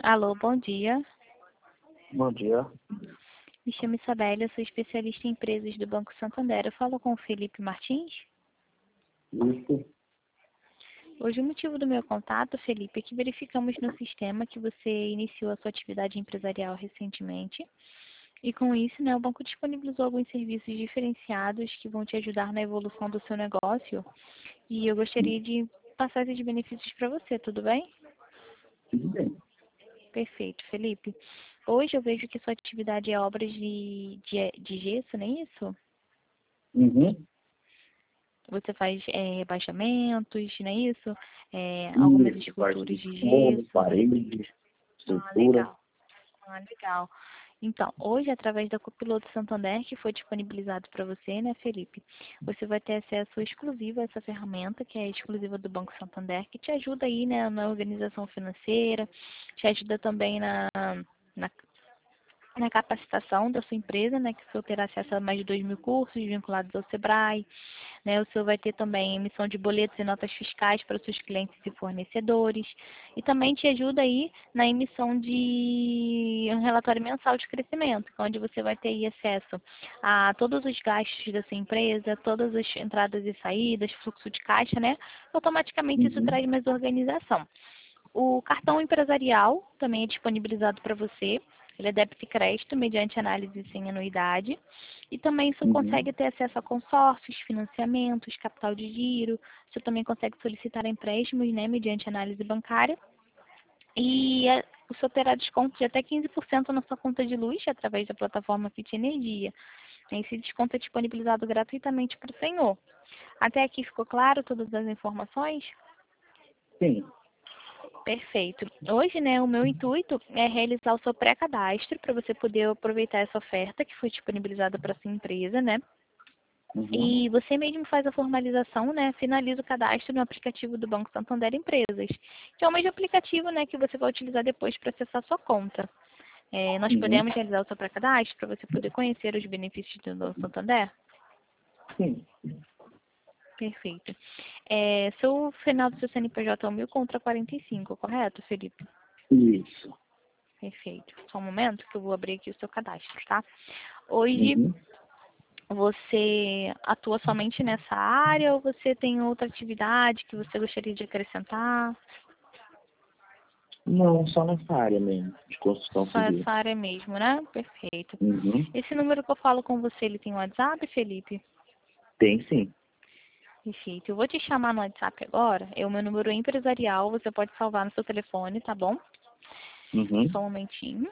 Alô, bom dia. Bom dia. Me chamo Isabela, eu sou especialista em empresas do Banco Santander. Eu falo com o Felipe Martins. Isso. Hoje o motivo do meu contato, Felipe, é que verificamos no sistema que você iniciou a sua atividade empresarial recentemente. E com isso, o banco disponibilizou alguns serviços diferenciados que vão te ajudar na evolução do seu negócio. E eu gostaria de passar esses benefícios para você, tudo bem? Tudo bem. Perfeito, Felipe. Hoje eu vejo que sua atividade é obras de gesso, não é isso? Uhum. Você faz rebaixamentos, não é isso? Algumas Isso, parte esculturas de de forro, gesso. parede, Ah, estrutura. legal. Ah, legal. Então, hoje, através da Copiloto Santander, que foi disponibilizado para você, né, Felipe? Você vai ter acesso exclusivo a essa ferramenta, que é exclusiva do Banco Santander, que te ajuda aí, né, na organização financeira, te ajuda também na na capacitação da sua empresa, né, que o senhor terá acesso a mais de 2.000 cursos vinculados ao Sebrae, né, o senhor vai ter também emissão de boletos e notas fiscais para os seus clientes e fornecedores, e também te ajuda aí na emissão de um relatório mensal de crescimento, onde você vai ter aí acesso a todos os gastos da sua empresa, todas as entradas e saídas, fluxo de caixa, né, automaticamente isso Uhum. traz mais organização. O cartão empresarial também é disponibilizado para você. Ele é débito e crédito mediante análise sem anuidade. E também você Uhum. consegue ter acesso a consórcios, financiamentos, capital de giro. Você também consegue solicitar empréstimos, né, mediante análise bancária. E o senhor terá desconto de até 15% na sua conta de luz através da plataforma Fit Energia. Esse desconto é disponibilizado gratuitamente para o senhor. Até aqui ficou claro todas as informações? Sim. Perfeito. Hoje, né, o meu intuito é realizar o seu pré-cadastro para você poder aproveitar essa oferta que foi disponibilizada para sua empresa, né? Uhum. E você mesmo faz a formalização, né? Finaliza o cadastro no aplicativo do Banco Santander Empresas, que é o mesmo aplicativo, né, que você vai utilizar depois para acessar a sua conta. Nós Uhum. podemos realizar o seu pré-cadastro para você poder conhecer os benefícios do Banco Santander? Sim. Perfeito. Seu final do seu CNPJ é o 1000 contra 45, correto, Felipe? Isso. Perfeito. Só um momento que eu vou abrir aqui o seu cadastro, tá? Hoje Uhum. você atua somente nessa área ou você tem outra atividade que você gostaria de acrescentar? Não, só nessa área mesmo, de construção Só civil. essa área mesmo, né? Perfeito. Uhum. Esse número que eu falo com você, ele tem WhatsApp, Felipe? Tem sim. Perfeito. Eu vou te chamar no WhatsApp agora. É o meu número empresarial, você pode salvar no seu telefone, tá bom? Uhum. Só um momentinho.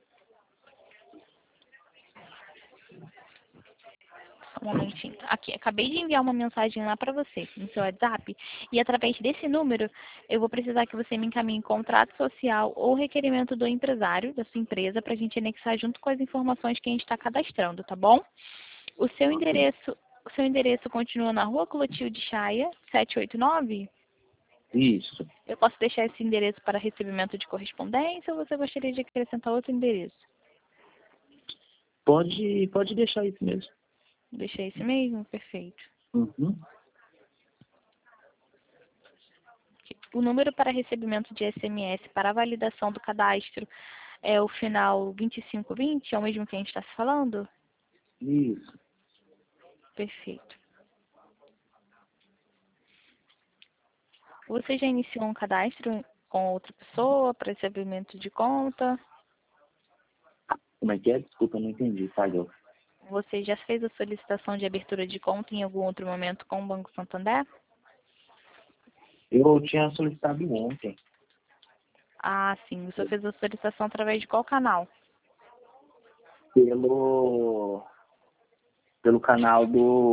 Só um momentinho. Aqui, acabei de enviar uma mensagem lá para você, no seu WhatsApp. E através desse número, eu vou precisar que você me encaminhe contrato social ou requerimento do empresário, da sua empresa, para a gente anexar junto com as informações que a gente está cadastrando, tá bom? O seu Ok. endereço, o seu endereço continua na Rua Clotilde Chaia, 789? Isso. Eu posso deixar esse endereço para recebimento de correspondência ou você gostaria de acrescentar outro endereço? Pode deixar isso mesmo. Deixei esse mesmo? Perfeito. Uhum. O número para recebimento de SMS para a validação do cadastro é o final 2520, é o mesmo que a gente está se falando? Isso. Perfeito. Você já iniciou um cadastro com outra pessoa para recebimento de conta? Como é que é? Desculpa, eu não entendi. Falhou. Você já fez a solicitação de abertura de conta em algum outro momento com o Banco Santander? Eu tinha solicitado ontem Ah, sim. Você fez a solicitação através de qual canal? pelo, pelo canal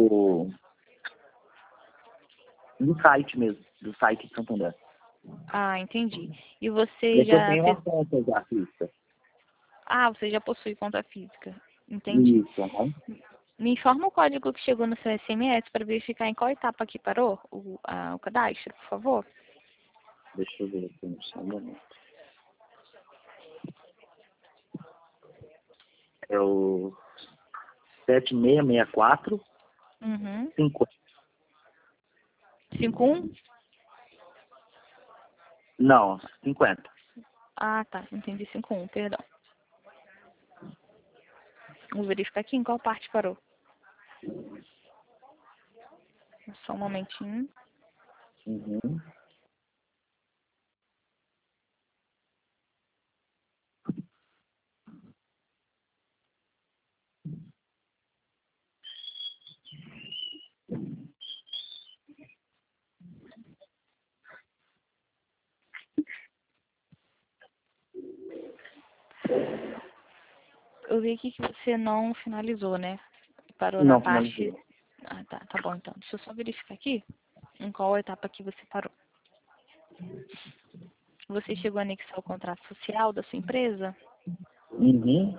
do site mesmo, do site de Santander. Ah, entendi. E você É que eu já tenho fez... uma conta já fixa. Ah, você já possui conta física. Entendi. Isso, aham. Me informa o código que chegou no seu SMS para verificar em qual etapa que parou o cadastro, por favor. Deixa eu ver aqui só um momento. É o 7664 Uhum. 5. 51? Não, 50. Ah, tá. Entendi 5-1, perdão. Vou verificar aqui em qual parte parou. Só um momentinho. Uhum. Eu vi aqui que você não finalizou, né? Parou na Não parte... finalizei. Ah, tá. Tá bom, então. Deixa eu só verificar aqui em qual etapa que você parou. Você chegou a anexar o contrato social da sua empresa? Uhum.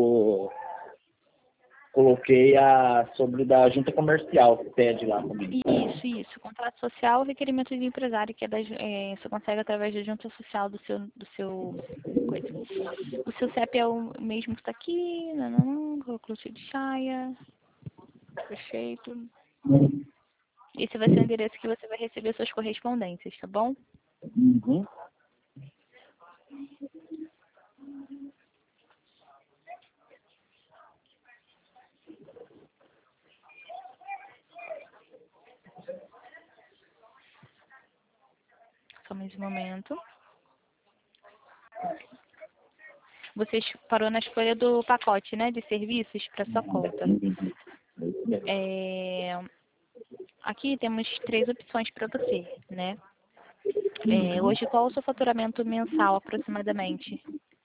Coloquei sobre da junta comercial que pede lá também. Isso. Contrato social, requerimento de empresário, que é você consegue através da junta social do seu coisa. O seu CEP é o mesmo que está aqui, não, colocou de Chaia, perfeito. Esse vai ser o endereço que você vai receber suas correspondências, tá bom? Uhum. Só mais um momento. Você parou na escolha do pacote, né, de serviços para sua conta. Aqui temos 3 opções para você, né? Hoje, qual é o seu faturamento mensal, aproximadamente?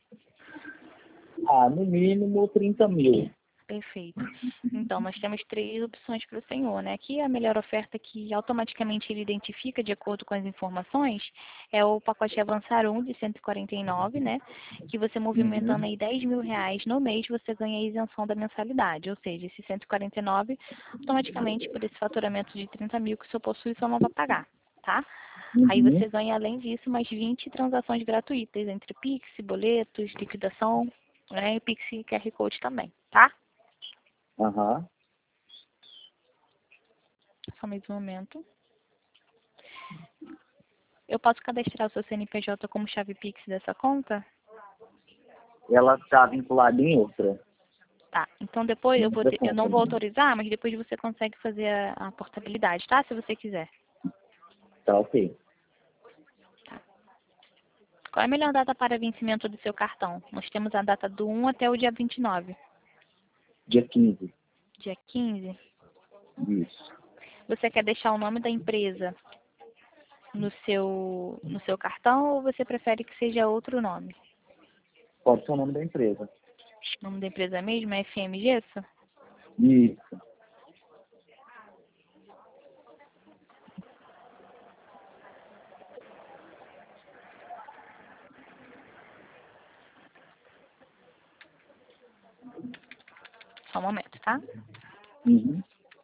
No mínimo 30 mil. Perfeito. Então, nós temos 3 opções para o senhor, né? Aqui a melhor oferta que automaticamente ele identifica de acordo com as informações é o pacote Avançar 1 de 149, né? Que você movimentando Uhum. aí R$ 10.000 no mês, você ganha a isenção da mensalidade. Ou seja, esse 149, automaticamente por esse faturamento de 30 mil que o senhor possui, só não vai pagar, tá? Aí Uhum. você ganha, além disso, mais 20 transações gratuitas entre Pix, boletos, liquidação, né? E Pix e QR Code também, tá? Aham. Só mais um momento. Eu posso cadastrar o seu CNPJ como chave Pix dessa conta? Ela está vinculada em outra. Tá. Então depois Outra eu não conta, vou né? autorizar, mas depois você consegue fazer a portabilidade, tá? Se você quiser. Tá ok. Qual é a melhor data para vencimento do seu cartão? Nós temos a data do 1 até o dia 29. Dia 15. Dia 15. Isso. Você quer deixar o nome da empresa no seu cartão ou você prefere que seja outro nome? Pode ser o nome da empresa. O nome da empresa mesmo é FM Gesso? Isso. Só um momento, tá? Uhum.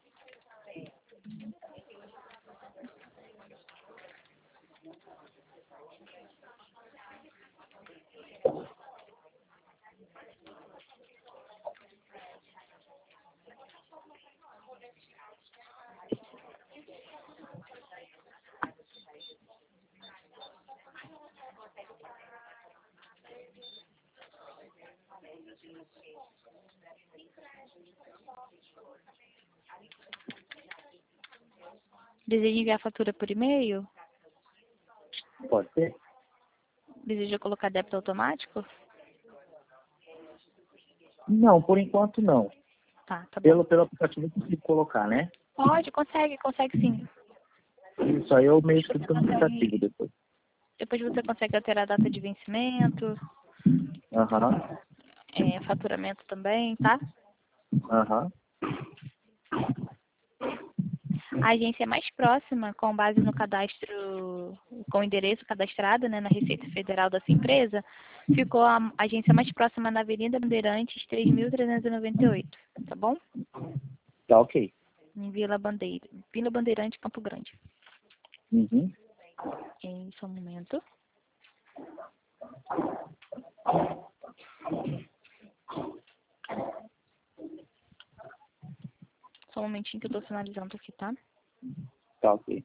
Deseja enviar a fatura por e-mail? Pode ser? Deseja colocar débito automático? Não, por enquanto não. Tá, tá bom. Pelo aplicativo eu consigo colocar, né? Consegue sim. Isso aí eu Depois mexo você pelo aplicativo consegue, depois. depois você consegue alterar a data de vencimento, Aham. faturamento também, tá? Aham. A agência mais próxima, com base no cadastro, com o endereço cadastrado, né, na Receita Federal da sua empresa, ficou a agência mais próxima na Avenida Bandeirantes, 3.398, tá bom? Tá ok. Em Vila Bandeirante, Campo Grande. Uhum. Só um momento. Só um momentinho que eu estou finalizando aqui, tá? Tá ok.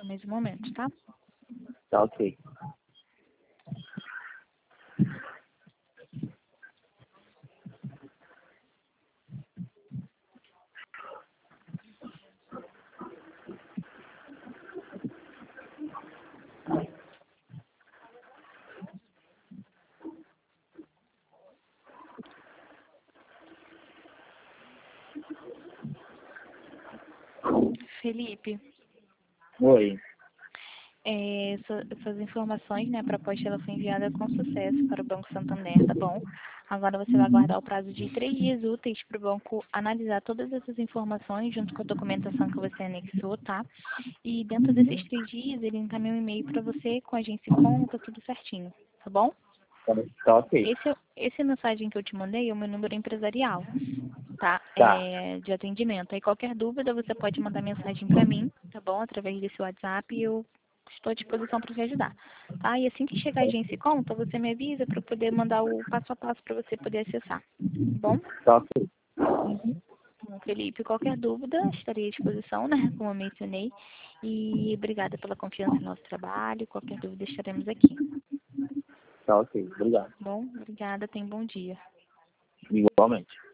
mais um momento, tá? Tá ok. Felipe, Oi. suas informações, né, a proposta ela foi enviada com sucesso para o Banco Santander, tá bom? Agora você vai aguardar o prazo de 3 dias úteis para o banco analisar todas essas informações junto com a documentação que você anexou, tá? E dentro desses 3 dias ele encaminha um e-mail para você com a agência e conta, tudo certinho, tá bom? Tá ok. Esse mensagem que eu te mandei é o meu número empresarial, tá? Tá. De atendimento. Aí qualquer dúvida você pode mandar mensagem para mim, tá bom? Através desse WhatsApp e eu estou à disposição para te ajudar, tá? E assim que chegar a agência e conta, você me avisa para eu poder mandar o passo a passo para você poder acessar, tá bom? Tá ok. Bom, Felipe, qualquer dúvida, estarei à disposição, né? Como eu mencionei. E obrigada pela confiança no nosso trabalho. Qualquer dúvida, estaremos aqui. Tá ok. Obrigado. Bom, obrigada, tenha um bom dia. Igualmente.